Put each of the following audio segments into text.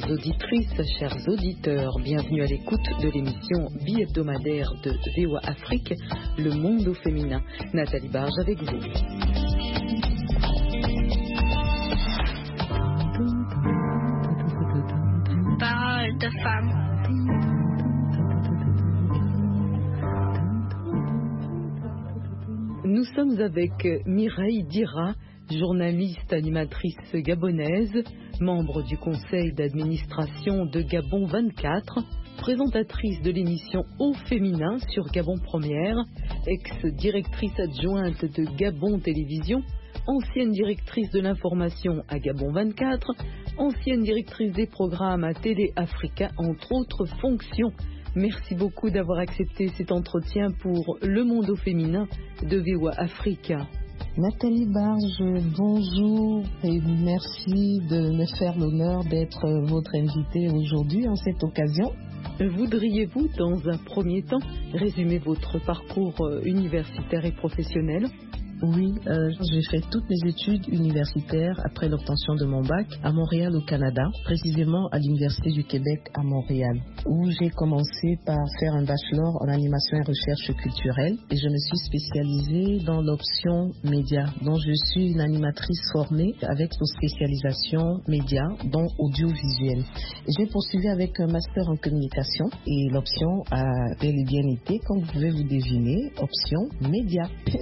Chères auditrices, chers auditeurs, bienvenue à l'écoute de l'émission bi-hebdomadaire de VOA Afrique, Le Monde au féminin. Nathalie Barge avec vous. Parole de femme. Nous sommes avec Mireille Dira, journaliste animatrice gabonaise, membre du conseil d'administration de Gabon 24, présentatrice de l'émission Au féminin sur Gabon Première, ex-directrice adjointe de Gabon Télévision, ancienne directrice de l'information à Gabon 24, ancienne directrice des programmes à Télé Africa, entre autres fonctions. Merci beaucoup d'avoir accepté cet entretien pour Le Monde au féminin de VOA Africa. Nathalie Barge, bonjour et merci de me faire l'honneur d'être votre invitée aujourd'hui en cette occasion. Voudriez-vous, dans un premier temps, résumer votre parcours universitaire et professionnel ? Oui, j'ai fait toutes mes études universitaires après l'obtention de mon bac à Montréal au Canada, précisément à l'Université du Québec à Montréal, où j'ai commencé par faire un bachelor en animation et recherche culturelle et je me suis spécialisée dans l'option média, dont je suis une animatrice formée avec une spécialisation média, dont audiovisuel. J'ai poursuivi avec un master en communication et l'option a bel et bien été, comme vous pouvez vous deviner, option média.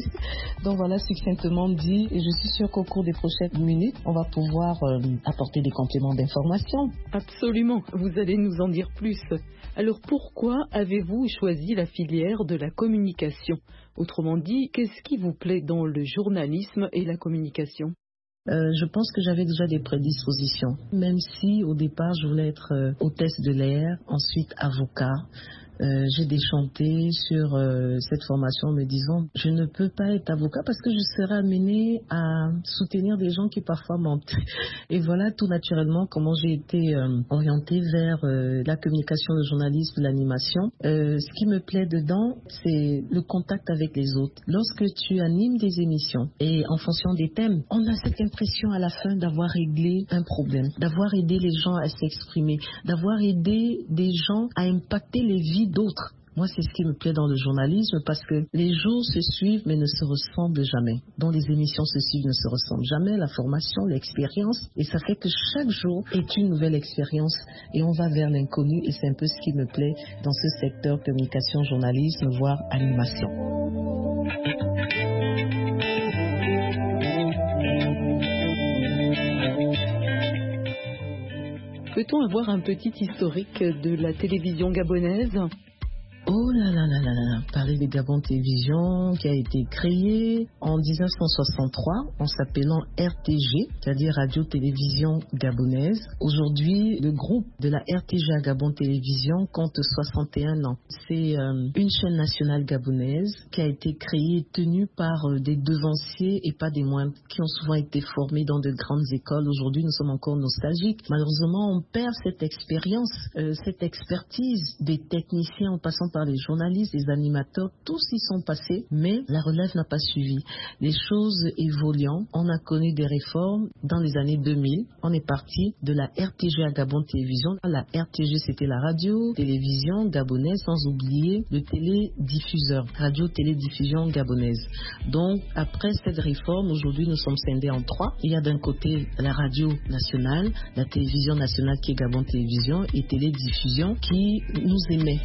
Donc voilà succinctement dit, et je suis sûre qu'au cours des prochaines minutes, on va pouvoir apporter des compléments d'information. Absolument, vous allez nous en dire plus. Alors pourquoi avez-vous choisi la filière de la communication ? Autrement dit, qu'est-ce qui vous plaît dans le journalisme et la communication ? Je pense que j'avais déjà des prédispositions, même si au départ je voulais être hôtesse de l'air, ensuite avocat. J'ai déchanté sur cette formation en me disant je ne peux pas être avocat parce que je serai amenée à soutenir des gens qui parfois mentent. Et voilà tout naturellement comment j'ai été orientée vers la communication, le journalisme, l'animation. Ce qui me plaît dedans, c'est le contact avec les autres. Lorsque tu animes des émissions et en fonction des thèmes, on a cette impression à la fin d'avoir réglé un problème, d'avoir aidé les gens à s'exprimer, d'avoir aidé des gens à impacter les vies d'autres. Moi, c'est ce qui me plaît dans le journalisme parce que les jours se suivent mais ne se ressemblent jamais. Donc les émissions se suivent, ne se ressemblent jamais. La formation, l'expérience, et ça fait que chaque jour est une nouvelle expérience et on va vers l'inconnu et c'est un peu ce qui me plaît dans ce secteur communication, journalisme, voire animation. Peut-on avoir un petit historique de la télévision gabonaise ? Oh là là là là là, parler de Gabon Télévision qui a été créé en 1963 en s'appelant RTG, c'est-à-dire Radio-Télévision Gabonaise. Aujourd'hui, le groupe de la RTG à Gabon Télévision compte 61 ans. C'est une chaîne nationale gabonaise qui a été créée et tenue par des devanciers et pas des moindres qui ont souvent été formés dans de grandes écoles. Aujourd'hui, nous sommes encore nostalgiques. Malheureusement, on perd cette expérience, cette expertise des techniciens en passant par les journalistes, les animateurs, tous y sont passés, mais la relève n'a pas suivi. Les choses évoluant, on a connu des réformes dans les années 2000. On est parti de la RTG à Gabon Télévision. La RTG, c'était la radio-télévision gabonaise, sans oublier le télédiffuseur, radio-télédiffusion gabonaise. Donc, après cette réforme, aujourd'hui, nous sommes scindés en trois. Il y a d'un côté la radio nationale, la télévision nationale qui est Gabon Télévision et télédiffusion qui nous émet.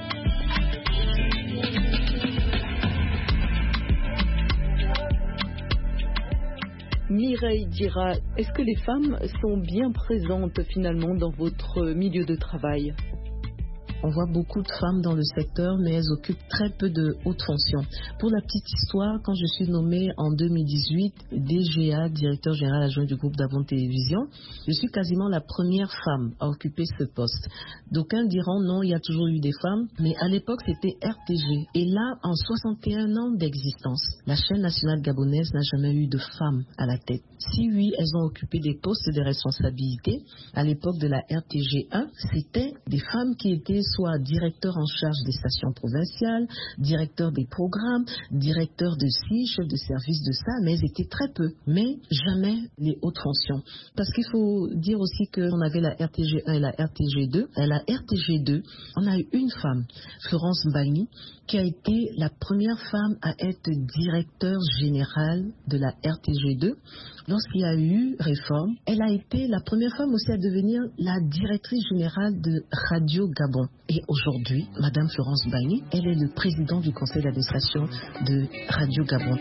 Mireille Dira, est-ce que les femmes sont bien présentes finalement dans votre milieu de travail ? On voit beaucoup de femmes dans le secteur, mais elles occupent très peu de hautes fonctions. Pour la petite histoire, quand je suis nommée en 2018 DGA, directeur général adjoint du groupe Gabon Télévision, je suis quasiment la première femme à occuper ce poste. D'aucuns diront non, il y a toujours eu des femmes, mais à l'époque c'était RTG. Et là, en 61 ans d'existence, la chaîne nationale gabonaise n'a jamais eu de femmes à la tête. Si oui, elles ont occupé des postes de responsabilité. À l'époque de la RTG 1, c'était des femmes qui étaient soit directeur en charge des stations provinciales, directeur des programmes, directeur de ci, chef de service de ça, mais elles étaient très peu, mais jamais les hautes fonctions. Parce qu'il faut dire aussi qu'on avait la RTG1 et la RTG2. À la RTG2, on a eu une femme, Florence Mbagny, qui a été la première femme à être directeur générale de la RTG2. Lorsqu'il y a eu réforme, elle a été la première femme aussi à devenir la directrice générale de Radio Gabon. Et aujourd'hui, Madame Florence Mbagny, elle est le président du conseil d'administration de Radio Gabon.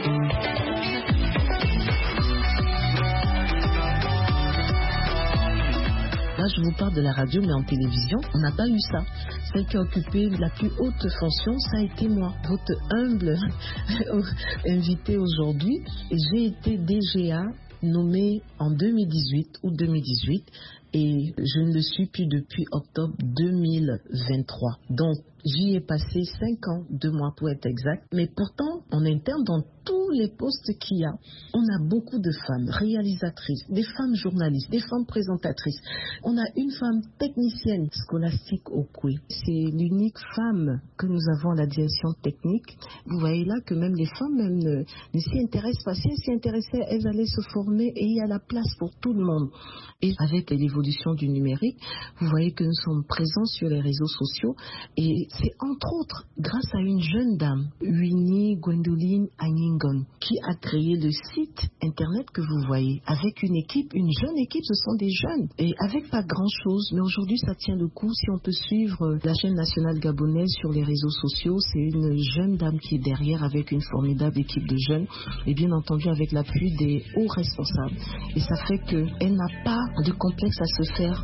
Là, je vous parle de la radio, mais en télévision, on n'a pas eu ça. Celle qui a occupé la plus haute fonction, ça a été moi, votre humble invité aujourd'hui. J'ai été DGA nommée en 2018 ou 2018 et je ne le suis plus depuis octobre 2023. Donc, j'y ai passé 5 ans, 2 mois pour être exact. Mais pourtant, en interne, dans tous les postes qu'il y a, on a beaucoup de femmes réalisatrices, des femmes journalistes, des femmes présentatrices. On a une femme technicienne, Scholastique Okwe. C'est l'unique femme que nous avons à la direction technique. Vous voyez là que même les femmes même ne s'y intéressent pas. Si elles s'y intéressaient, elles allaient se former et il y a la place pour tout le monde. Et avec l'évolution du numérique, vous voyez que nous sommes présents sur les réseaux sociaux et c'est entre autres grâce à une jeune dame, Winnie Gwendoline Agningon, qui a créé le site internet que vous voyez avec une équipe, une jeune équipe, ce sont des jeunes et avec pas grand chose, mais aujourd'hui ça tient le coup. Si on peut suivre la chaîne nationale gabonaise sur les réseaux sociaux, c'est une jeune dame qui est derrière avec une formidable équipe de jeunes et bien entendu avec l'appui des hauts responsables. Et ça fait qu'elle n'a pas de complexe à se faire.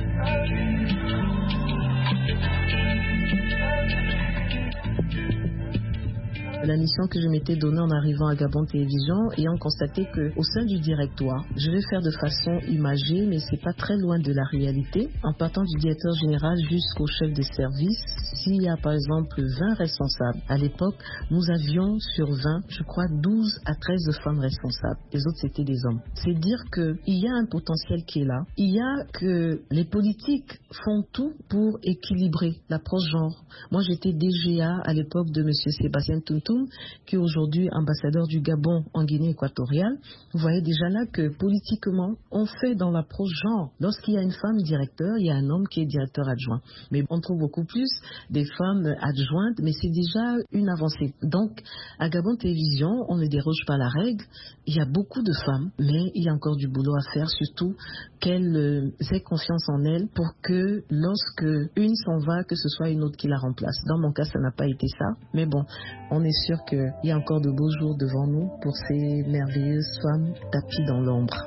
La mission que je m'étais donnée en arrivant à Gabon Télévision, ayant constaté qu'au sein du directoire, je vais faire de façon imagée, mais c'est pas très loin de la réalité. En partant du directeur général jusqu'au chef de service, s'il y a par exemple 20 responsables, à l'époque, nous avions sur 20, je crois 12 à 13 femmes responsables. Les autres, c'était des hommes. C'est dire qu'il y a un potentiel qui est là. Il y a que les politiques font tout pour équilibrer l'approche genre. Moi, j'étais DGA à l'époque de M. Sébastien Tuntum, qui est aujourd'hui ambassadeur du Gabon en Guinée équatoriale. Vous voyez déjà là que politiquement, on fait dans l'approche genre. Lorsqu'il y a une femme directeur, il y a un homme qui est directeur adjoint. Mais on trouve beaucoup plus des femmes adjointes, mais c'est déjà une avancée. Donc, à Gabon Télévision, on ne déroge pas la règle. Il y a beaucoup de femmes, mais il y a encore du boulot à faire, surtout qu'elles aient confiance en elles pour que lorsque une s'en va, que ce soit une autre qui la remplace. Dans mon cas, ça n'a pas été ça. Mais bon, on est sûr qu'il y a encore de beaux jours devant nous pour ces merveilleuses femmes tapies dans l'ombre.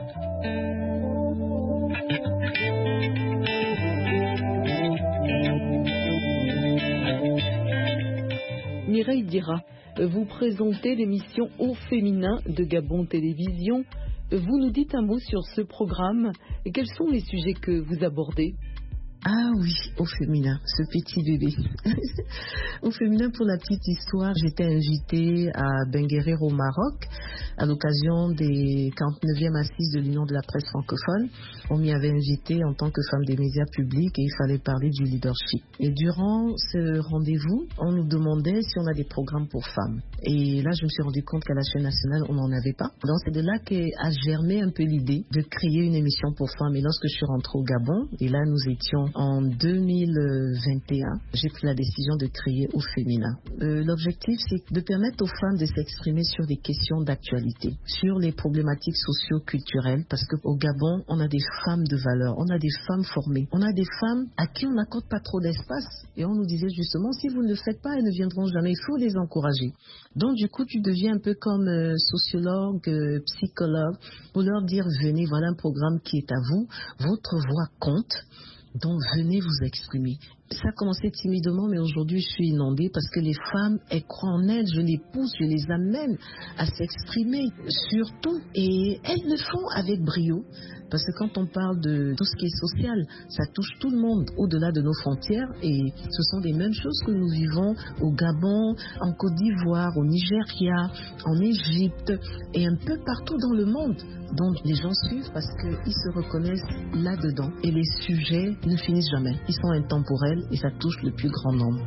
Mireille Dira, vous présentez l'émission Au féminin de Gabon Télévision. Vous nous dites un mot sur ce programme. Quels sont les sujets que vous abordez ? Ah oui, Au féminin, ce petit bébé. Au féminin, pour la petite histoire, j'étais invitée à Benguerir au Maroc à l'occasion des 49e assises de l'Union de la presse francophone. On m'y avait invitée en tant que femme des médias publics et il fallait parler du leadership. Et durant ce rendez-vous, on nous demandait si on a des programmes pour femmes. Et là, je me suis rendu compte qu'à la chaîne nationale, on n'en avait pas. Donc, c'est de là qu'a germé un peu l'idée de créer une émission pour femmes. Et lorsque je suis rentrée au Gabon, et là, nous étions en 2021, j'ai pris la décision de créer Au féminin. L'objectif, c'est de permettre aux femmes de s'exprimer sur des questions d'actualité, sur les problématiques socio-culturelles, parce qu'au Gabon, on a des femmes de valeur, on a des femmes formées, on a des femmes à qui on n'accorde pas trop d'espace. Et on nous disait justement, si vous ne le faites pas, elles ne viendront jamais, il faut les encourager. Donc du coup, tu deviens un peu comme sociologue, psychologue, pour leur dire, venez, voilà un programme qui est à vous, votre voix compte. Donc venez vous exprimer. Ça a commencé timidement, mais aujourd'hui je suis inondée parce que les femmes, elles croient en elles, je les pousse, je les amène à s'exprimer sur tout. Et elles le font avec brio. Parce que quand on parle de tout ce qui est social, ça touche tout le monde au-delà de nos frontières. Et ce sont les mêmes choses que nous vivons au Gabon, en Côte d'Ivoire, au Nigeria, en Égypte et un peu partout dans le monde. Donc les gens suivent parce qu'ils se reconnaissent là-dedans. Et les sujets ne finissent jamais. Ils sont intemporels. universel et ça touche le plus grand nombre.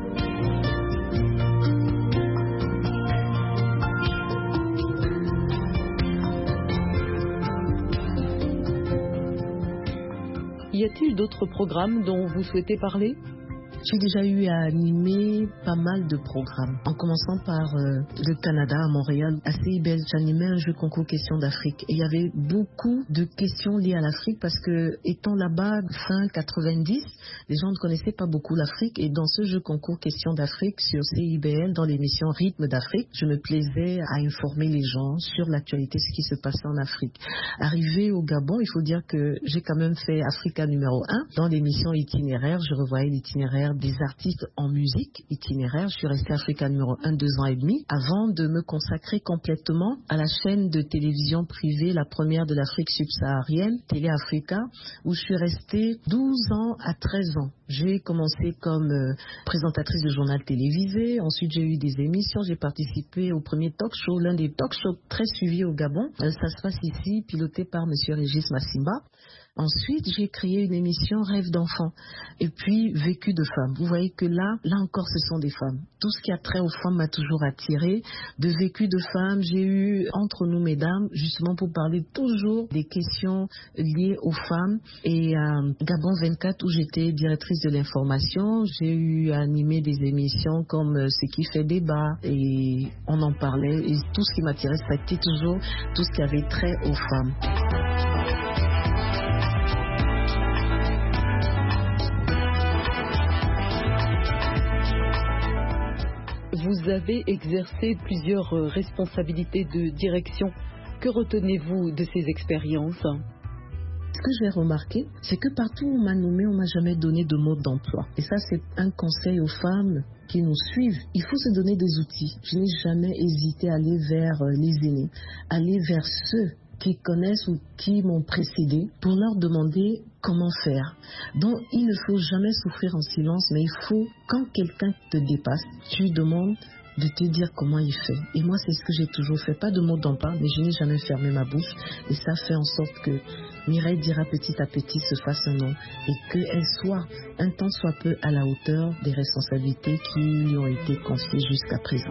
Y a-t-il d'autres programmes dont vous souhaitez parler ? J'ai déjà eu à animer pas mal de programmes, en commençant par le Canada, à Montréal. À CIBL, j'animais un jeu concours questions d'Afrique. Et il y avait beaucoup de questions liées à l'Afrique parce que, étant là-bas, fin 90, les gens ne connaissaient pas beaucoup l'Afrique. Et dans ce jeu concours questions d'Afrique sur CIBL, dans l'émission Rythme d'Afrique, je me plaisais à informer les gens sur l'actualité, ce qui se passait en Afrique. Arrivé au Gabon, il faut dire que j'ai quand même fait Africa numéro 1. Dans l'émission Itinéraire, je revoyais l'itinéraire des artistes en musique itinéraire. Je suis restée Africa numéro 1 2 ans et demi avant de me consacrer complètement à la chaîne de télévision privée, la première de l'Afrique subsaharienne, Télé Africa, où je suis restée 12 ans à 13 ans. J'ai commencé comme présentatrice de journal télévisé, ensuite j'ai eu des émissions, j'ai participé au premier talk show, l'un des talk shows très suivis au Gabon. Ça se passe ici, piloté par M. Régis Massimba. Ensuite, j'ai créé une émission Rêve d'enfant et puis Vécu de femmes. Vous voyez que là encore, ce sont des femmes. Tout ce qui a trait aux femmes m'a toujours attirée. De Vécu de femmes, j'ai eu Entre nous mesdames, justement pour parler toujours des questions liées aux femmes. Et Gabon 24, où j'étais directrice de l'information, j'ai eu à animer des émissions comme Ce qui fait débat et on en parlait. Et tout ce qui m'attirait, c'était toujours tout ce qui avait trait aux femmes. Vous avez exercé plusieurs responsabilités de direction. Que retenez-vous de ces expériences ? Ce que j'ai remarqué, c'est que partout où on m'a nommé, on ne m'a jamais donné de mode d'emploi. Et ça, c'est un conseil aux femmes qui nous suivent. Il faut se donner des outils. Je n'ai jamais hésité à aller vers les aînés, aller vers ceux qui connaissent ou qui m'ont précédé pour leur demander comment faire. Donc, il ne faut jamais souffrir en silence, mais il faut, quand quelqu'un te dépasse, tu lui demandes de te dire comment il fait. Et moi, c'est ce que j'ai toujours fait. Pas de mots d'emprunt, mais je n'ai jamais fermé ma bouche. Et ça fait en sorte que Mireille Dira petit à petit se fasse un nom et qu'elle soit un tant soit peu à la hauteur des responsabilités qui lui ont été confiées jusqu'à présent.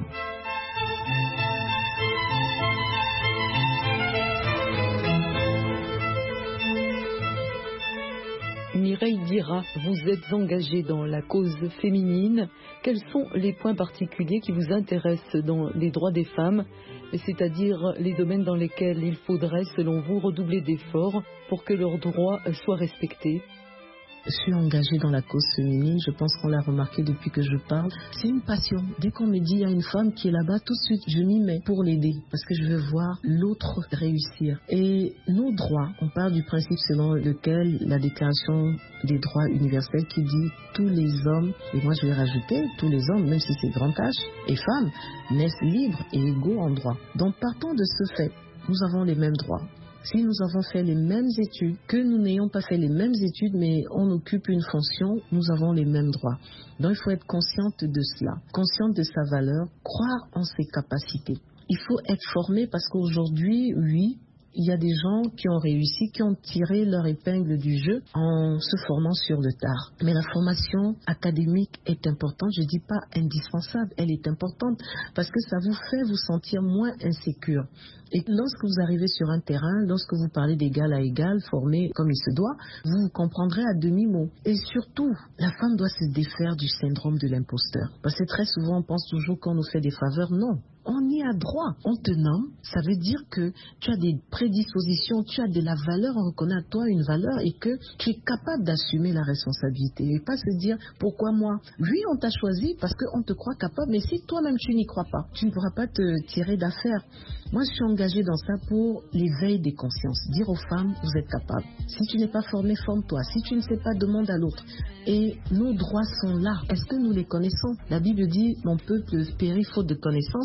Mireille Dira, vous êtes engagée dans la cause féminine. Quels sont les points particuliers qui vous intéressent dans les droits des femmes, c'est-à-dire les domaines dans lesquels il faudrait, selon vous, redoubler d'efforts pour que leurs droits soient respectés ? Je suis engagée dans la cause féminine, je pense qu'on l'a remarqué depuis que je parle. C'est une passion. Dès qu'on me dit il y a une femme qui est là-bas, tout de suite je m'y mets pour l'aider parce que je veux voir l'autre réussir. Et nos droits, on parle du principe selon lequel la déclaration des droits universels qui dit tous les hommes, et moi je vais rajouter tous les hommes, même si c'est grand H, et femmes, naissent libres et égaux en droit. Donc partant de ce fait, nous avons les mêmes droits. Si nous avons fait les mêmes études, que nous n'ayons pas fait les mêmes études, mais on occupe une fonction, nous avons les mêmes droits. Donc il faut être consciente de cela, consciente de sa valeur, croire en ses capacités. Il faut être formé parce qu'aujourd'hui, oui, il y a des gens qui ont réussi, qui ont tiré leur épingle du jeu en se formant sur le tard. Mais la formation académique est importante, je ne dis pas indispensable, elle est importante parce que ça vous fait vous sentir moins insécure. Et lorsque vous arrivez sur un terrain, lorsque vous parlez d'égal à égal, formé comme il se doit, vous vous comprendrez à demi-mot. Et surtout, la femme doit se défaire du syndrome de l'imposteur. Parce que très souvent, on pense toujours qu'on nous fait des faveurs. Non. On y a droit. On te nomme, ça veut dire que tu as des prédispositions, tu as de la valeur, on reconnaît à toi une valeur et que tu es capable d'assumer la responsabilité. Et pas se dire, pourquoi moi ? Oui, on t'a choisi parce qu'on te croit capable, mais si toi-même tu n'y crois pas, tu ne pourras pas te tirer d'affaire. Moi, je suis engagée dans ça pour l'éveil des consciences. Dire aux femmes, vous êtes capables. Si tu n'es pas formé, forme-toi. Si tu ne sais pas, demande à l'autre. Et nos droits sont là. Est-ce que nous les connaissons ? La Bible dit, mon peuple périt faute de connaissance. Mais si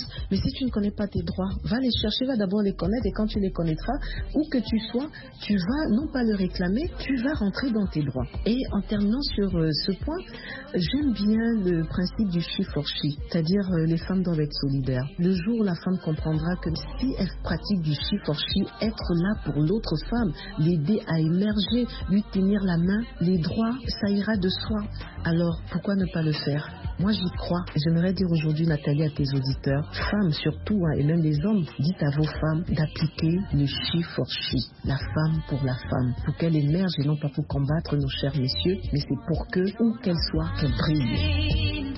Si tu ne connais pas tes droits, va les chercher, va d'abord les connaître et quand tu les connaîtras, où que tu sois, tu vas non pas le réclamer, tu vas rentrer dans tes droits. Et en terminant sur ce point, j'aime bien le principe du she for she, c'est-à-dire les femmes doivent être solidaires. Le jour où la femme comprendra que si elle pratique du she for she, être là pour l'autre femme, l'aider à émerger, lui tenir la main, les droits, ça ira de soi. Alors pourquoi ne pas le faire? Moi j'y crois. J'aimerais dire aujourd'hui, Nathalie, à tes auditeurs, femmes surtout, et même les hommes, dites à vos femmes d'appliquer le she for she, la femme pour la femme, pour qu'elle émerge et non pas pour combattre nos chers messieurs, mais c'est pour que, où qu'elle soit, qu'elle brille.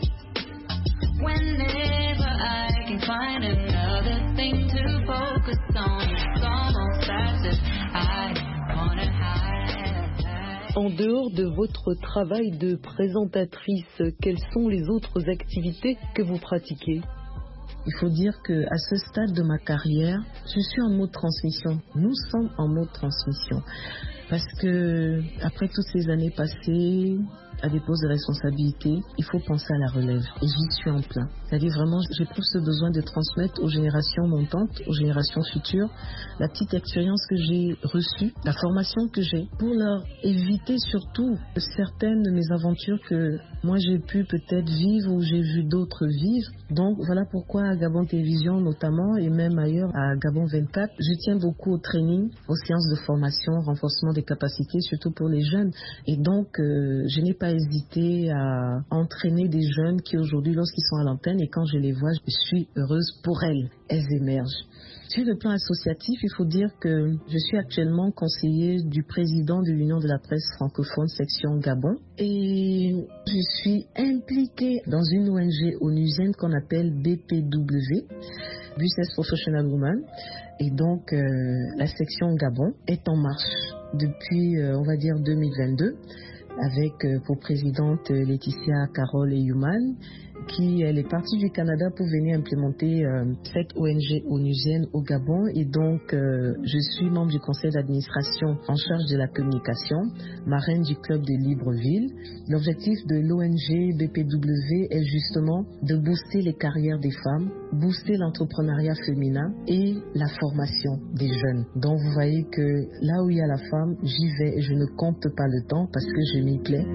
Whenever I can find another thing to focus on, it's almost as if I wanna hide. En dehors de votre travail de présentatrice, quelles sont les autres activités que vous pratiquez? Il faut dire qu'à ce stade de ma carrière, je suis en mode transmission. Nous sommes en mode transmission. Parce que après toutes ces années passées, à des postes de responsabilité, il faut penser à la relève. Et j'y suis en plein. C'est-à-dire vraiment, j'éprouve ce besoin de transmettre aux générations montantes, aux générations futures, la petite expérience que j'ai reçue, la formation que j'ai, pour leur éviter surtout certaines de mes aventures que moi j'ai pu peut-être vivre ou j'ai vu d'autres vivre. Donc voilà pourquoi à Gabon Télévision notamment, et même ailleurs à Gabon 24, je tiens beaucoup au training, aux séances de formation, renforcement des capacités, surtout pour les jeunes. Et donc, je n'ai pas hésité à entraîner des jeunes qui aujourd'hui, lorsqu'ils sont à l'antenne, et quand je les vois, je suis heureuse pour elles. Elles émergent. Sur le plan associatif, il faut dire que je suis actuellement conseiller du président de l'Union de la presse francophone section Gabon et je suis impliquée dans une ONG onusienne qu'on appelle BPW, Business Professional Women, et donc la section Gabon est en marche depuis, on va dire, 2022 avec pour présidente Laetitia Carole Eyuman, qui elle est partie du Canada pour venir implémenter cette ONG onusienne au Gabon et donc je suis membre du conseil d'administration en charge de la communication, marraine du club de Libreville. L'objectif de l'ONG BPW est justement de booster les carrières des femmes, booster l'entrepreneuriat féminin et la formation des jeunes. Donc vous voyez que là où il y a la femme, j'y vais et je ne compte pas le temps parce que je m'y plais.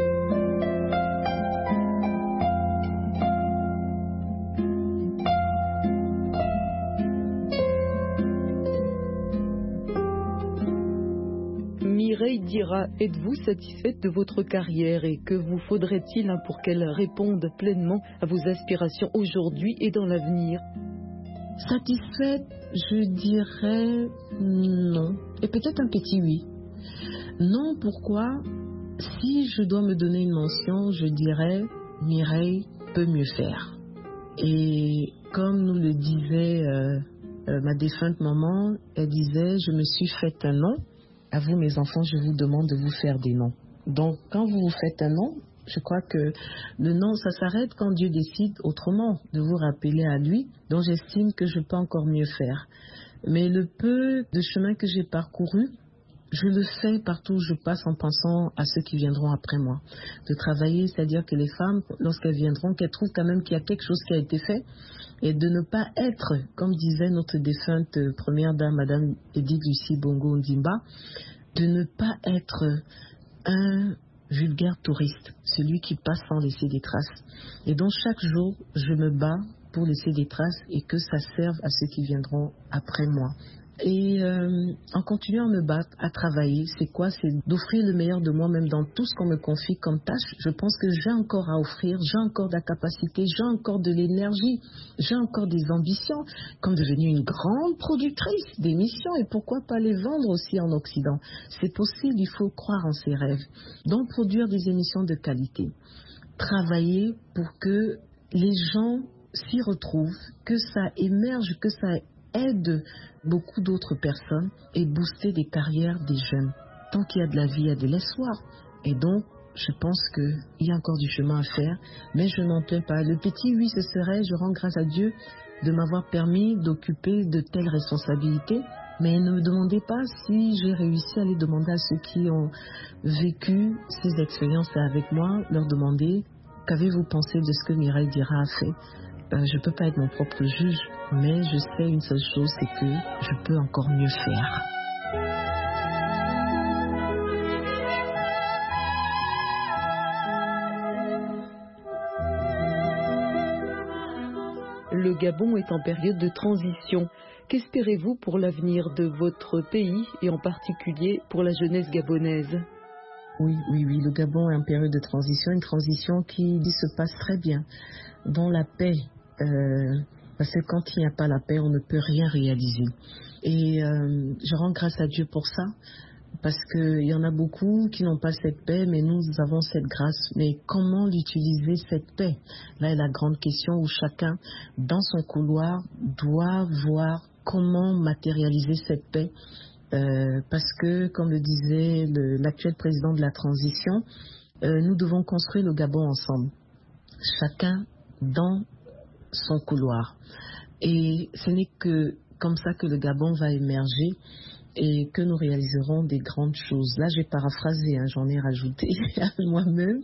Mireille Dira, êtes-vous satisfaite de votre carrière et que vous faudrait-il pour qu'elle réponde pleinement à vos aspirations aujourd'hui et dans l'avenir? Satisfaite, je dirais non. Et peut-être un petit oui. Non, pourquoi? Si je dois me donner une mention, je dirais Mireille peut mieux faire. Et comme nous le disait ma défunte maman, elle disait, je me suis fait un nom. À vous, mes enfants, je vous demande de vous faire des noms. Donc, quand vous vous faites un nom, je crois que le nom, ça s'arrête quand Dieu décide autrement de vous rappeler à lui, dont j'estime que je peux encore mieux faire. Mais le peu de chemin que j'ai parcouru, je le fais partout où je passe en pensant à ceux qui viendront après moi. De travailler, c'est-à-dire que les femmes, lorsqu'elles viendront, qu'elles trouvent quand même qu'il y a quelque chose qui a été fait et de ne pas être, comme disait notre défunte première dame, Madame Edith Lucie Bongo Ndimba, de ne pas être un vulgaire touriste, celui qui passe sans laisser des traces. Et donc chaque jour, je me bats pour laisser des traces et que ça serve à ceux qui viendront après moi. Et en continuant à me battre, à travailler, c'est quoi? C'est d'offrir le meilleur de moi-même dans tout ce qu'on me confie comme tâche. Je pense que j'ai encore à offrir, j'ai encore de la capacité, j'ai encore de l'énergie, j'ai encore des ambitions, comme devenir une grande productrice d'émissions et pourquoi pas les vendre aussi en Occident. C'est possible, il faut croire en ses rêves. Donc produire des émissions de qualité, travailler pour que les gens s'y retrouvent, que ça émerge, que ça aide beaucoup d'autres personnes et booster des carrières des jeunes. Tant qu'il y a de la vie, il y a de l'espoir. Et donc, je pense qu'il y a encore du chemin à faire, mais je n'en plains pas. Le petit oui, ce serait, je rends grâce à Dieu de m'avoir permis d'occuper de telles responsabilités, mais ne me demandez pas si j'ai réussi à les demander à ceux qui ont vécu ces expériences avec moi, leur demander qu'avez-vous pensé de ce que Mireille Dira a fait. je peux pas être mon propre juge, mais je sais une seule chose, c'est que je peux encore mieux faire. Le Gabon est en période de transition. Qu'espérez-vous pour l'avenir de votre pays et en particulier pour la jeunesse gabonaise ? Oui, le Gabon est en période de transition, une transition qui se passe très bien, dans la paix, parce que quand il n'y a pas la paix, on ne peut rien réaliser. Et je rends grâce à Dieu pour ça, parce qu'il y en a beaucoup qui n'ont pas cette paix, mais nous avons cette grâce. Mais comment l'utiliser, cette paix ? Là est la grande question où chacun, dans son couloir, doit voir comment matérialiser cette paix. Parce que, comme le disait l'actuel président de la transition, nous devons construire le Gabon ensemble, chacun dans son couloir. Et ce n'est que comme ça que le Gabon va émerger et que nous réaliserons des grandes choses. Là, j'ai paraphrasé, j'en ai rajouté à moi-même.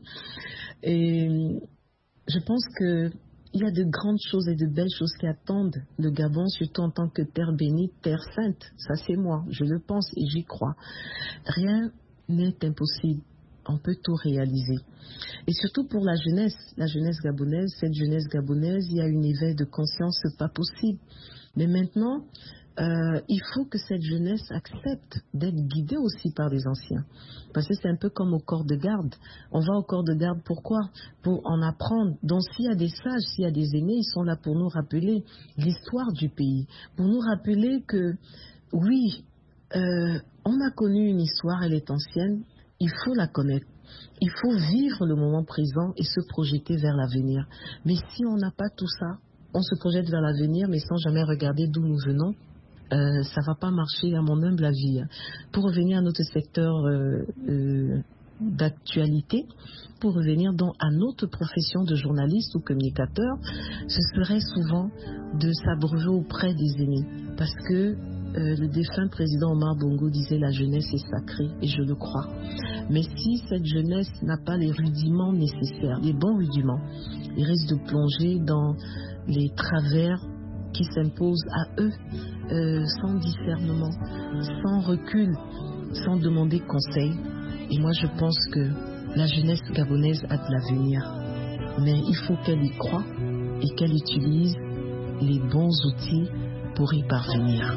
Et je pense qu'il y a de grandes choses et de belles choses qui attendent le Gabon, surtout en tant que terre bénite, terre sainte. Ça, c'est moi, je le pense et j'y crois. Rien n'est impossible. On peut tout réaliser. Et surtout pour la jeunesse gabonaise, cette jeunesse gabonaise, il y a une éveil de conscience, c'est pas possible. Mais maintenant, il faut que cette jeunesse accepte d'être guidée aussi par les anciens. Parce que c'est un peu comme au corps de garde. On va au corps de garde, pourquoi ? Pour en apprendre. Donc s'il y a des sages, s'il y a des aînés, ils sont là pour nous rappeler l'histoire du pays. Pour nous rappeler que, oui, on a connu une histoire, elle est ancienne, il faut la connaître. Il faut vivre le moment présent et se projeter vers l'avenir. Mais si on n'a pas tout ça, on se projette vers l'avenir, mais sans jamais regarder d'où nous venons, ça ne va pas marcher à mon humble avis. Pour revenir à notre secteur d'actualité, pour revenir donc à notre profession de journaliste ou communicateur, ce serait souvent de s'abreuver auprès des aînés. Parce que le défunt président Omar Bongo disait la jeunesse est sacrée, et je le crois. Mais si cette jeunesse n'a pas les rudiments nécessaires, les bons rudiments, il risque de plonger dans les travers qui s'imposent à eux, sans discernement, sans recul, sans demander conseil. Et moi je pense que la jeunesse gabonaise a de l'avenir, mais il faut qu'elle y croie et qu'elle utilise les bons outils pour y parvenir.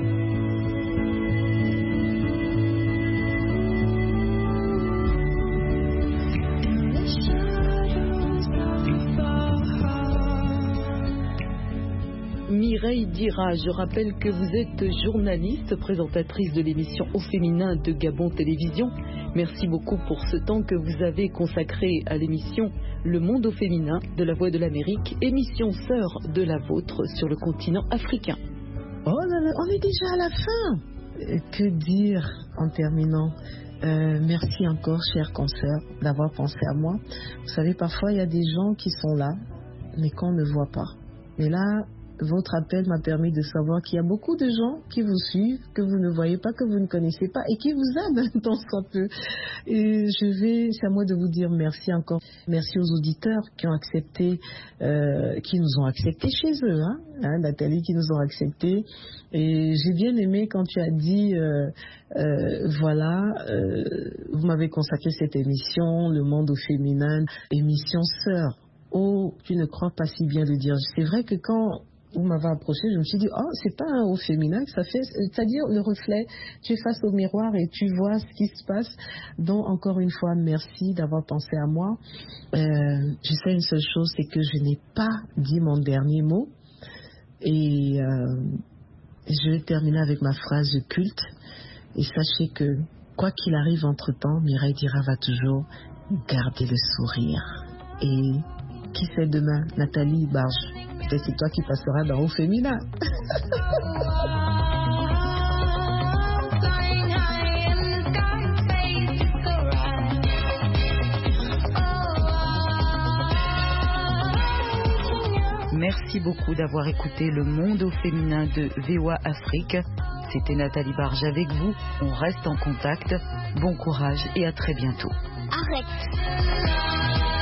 Mireille Dira, je rappelle que vous êtes journaliste, présentatrice de l'émission Au Féminin de Gabon Télévision. Merci beaucoup pour ce temps que vous avez consacré à l'émission Le Monde au Féminin de la Voix de l'Amérique, émission sœur de la vôtre sur le continent africain. Oh là là, on est déjà à la fin. Que dire en terminant ? Merci encore, chers consoeurs, d'avoir pensé à moi. Vous savez, parfois, il y a des gens qui sont là, mais qu'on ne voit pas. Mais là, votre appel m'a permis de savoir qu'il y a beaucoup de gens qui vous suivent, que vous ne voyez pas, que vous ne connaissez pas et qui vous aiment tant soit peu. Et c'est à moi de vous dire merci encore. Merci aux auditeurs qui ont accepté, qui nous ont acceptés chez eux, Nathalie, qui nous ont acceptés. Et j'ai bien aimé quand tu as dit, vous m'avez consacré cette émission, Le Monde au Féminin, émission sœur. Oh, tu ne crois pas si bien le dire. C'est vrai que quand vous m'avez approché, je me suis dit, c'est pas un au féminin que ça fait, c'est-à-dire le reflet, tu es face au miroir et tu vois ce qui se passe. Donc, encore une fois, merci d'avoir pensé à moi. Je sais une seule chose, c'est que je n'ai pas dit mon dernier mot. Et je vais terminer avec ma phrase culte. Et sachez que, quoi qu'il arrive entre-temps, Mireille Dira va toujours garder le sourire. Et qui sait demain, Nathalie Barge, peut-être c'est toi qui passeras dans Au Féminin. Merci beaucoup d'avoir écouté Le Monde au Féminin de VOA Afrique. C'était Nathalie Barge avec vous. On reste en contact. Bon courage et à très bientôt. Arrête.